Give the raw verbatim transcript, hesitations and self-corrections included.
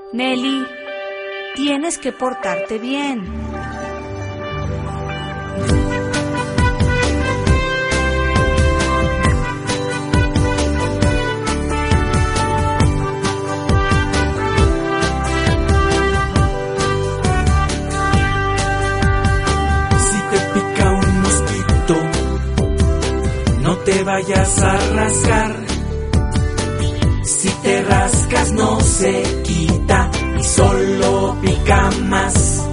Nelly, tienes que portarte bien. Si te pica un mosquito, no te vayas a rascar. Si te rascas no se quita y solo pica más.